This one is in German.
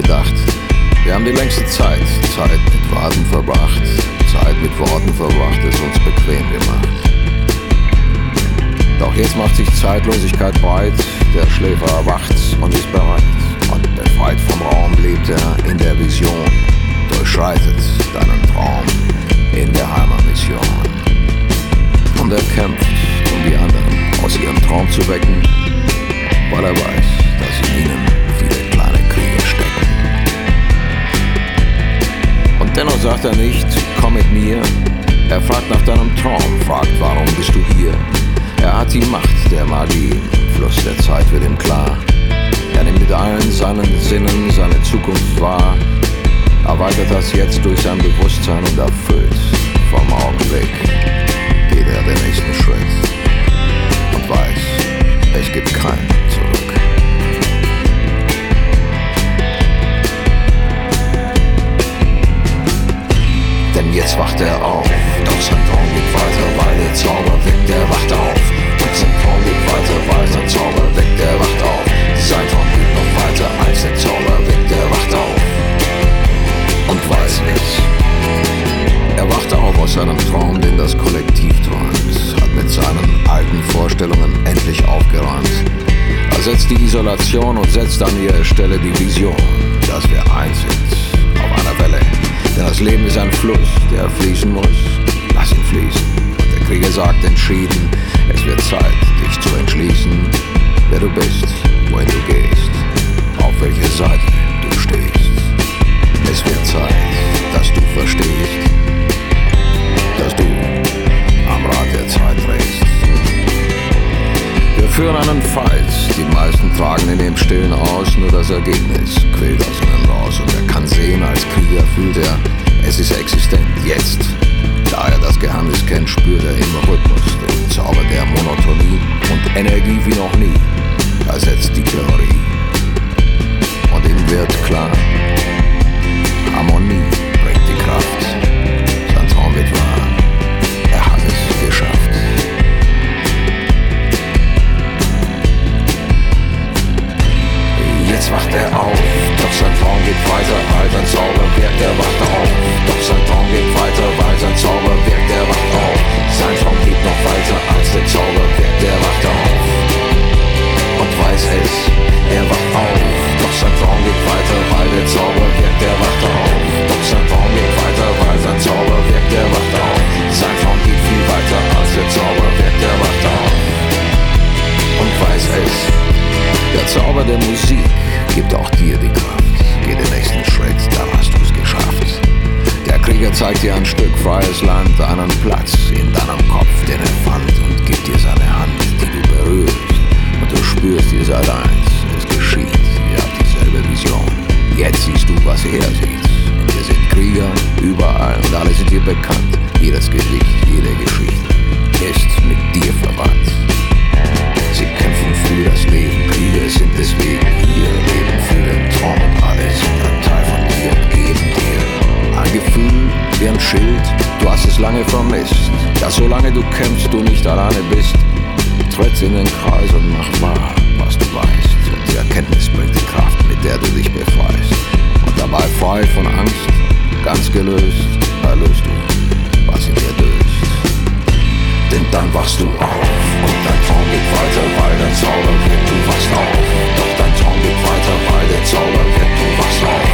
gedacht, wir haben die längste Zeit mit Warten verbracht, Zeit mit Worten verbracht, es uns bequem gemacht. Doch jetzt macht sich Zeitlosigkeit breit, der Schläfer erwacht und ist bereit. Und befreit vom Raum lebt er in der Vision, durchschreitet deinen Traum in der Heimatmission. Und er kämpft, um die anderen aus ihrem Traum zu wecken, weil er weiß, dass in ihnen viele kleine Kriege stecken. Und dennoch sagt er nicht, komm mit mir. Er fragt nach deinem Traum, fragt, warum bist du hier? Er hat die Macht der Magie, im Fluss der Zeit wird ihm klar. Er nimmt mit allen seinen Sinnen seine Zukunft wahr, erweitert das jetzt durch sein Bewusstsein und erfüllt vom Augenblick geht er den nächsten Schritt und weiß, es gibt keinen zurück. Denn jetzt wacht er auf, doch sein Traum geht weiter, weil der Zauber weckt, der wacht auf. Und sein Traum geht weiter, weil sein Zauber weckt, der wacht auf. Sein Traum geht noch weiter, als der Zauber weckt, der wacht auf. Und weiß es. Er wacht auf aus seinem Traum, den das Kollektiv träumt, hat mit seinen alten Vorstellungen endlich aufgeräumt. Er setzt die Isolation und setzt an ihre Stelle die Vision, dass wir eins sind, auf einer Welle. Denn das Leben ist ein Fluss, der fließen muss. Lass ihn fließen. Und der Krieger sagt entschieden, es wird Zeit, dich zu entschließen, wer du bist, wohin du gehst, auf welche Seite du stehst. Es wird Zeit, dass du verstehst, dass du am Rad der Zeit drehst. Wir führen einen Fight, die meisten tragen ihn im Stillen aus, nur das Ergebnis quillt aus ihnen raus. Und er kann sehen, als Krieger fühlt er, es ist existent, jetzt. Da er das Geheimnis kennt, spürt er im Rhythmus den Zauber der Monotonie und Energie wie noch nie ersetzt die Theorie. Und ihm wird klar, Harmonie bringt die Kraft, sein Traum wird wahr, er hat es geschafft. Jetzt wacht er auf, doch sein Traum geht weiter, weil sein Zauber wirkt, er wacht auf. Doch sein Traum geht weiter, weil sein Zauber wirkt, er wacht auf. Sein Traum geht noch weiter, als der Zauber wirkt, er wacht auf. Und weiß es, er wacht auf. Doch sein Traum geht weiter, weil der Zauber wirkt, er wacht auf. Doch sein Traum geht weiter, weil sein Zauber wirkt, er wacht auf. Sein Traum geht viel weiter, als der Zauber wirkt, er wacht auf. Und weiß es, der Zauber der Musik gibt auch dir die Kraft. Geh den nächsten Schritt, dann hast du's geschafft. Der Krieger zeigt dir ein Stück freies Land, einen Platz in deinem Kopf, den er fand, und gibt dir seine Hand, die du berührst. Und du spürst, ihr seid eins, es geschieht, ihr habt dieselbe Vision. Jetzt siehst du, was er sieht. Und wir sind Krieger überall und alle sind dir bekannt. Jedes Gesicht, jede Geschichte ist mit dir verwandt. Sie kämpfen für das Leben, Krieger sind deswegen hier, leben für den Traum und alles sind ein Teil von dir und geben dir ein Gefühl wie ein Schild, du hast es lange vermisst, dass solange du kämpfst, du nicht alleine bist. Tritt in den Kreis und mach wahr, was du weißt, und die Erkenntnis bringt die Kraft, mit der du dich befreist. Und dabei frei von Angst, ganz gelöst, erlöst du, was in dir döst. Denn dann wachst du auf und dein Traum geht weiter, weil dein Zauber wirkt, du wachst auf. Doch dein Traum geht weiter, weil der Zauber wirkt, du wachst auf.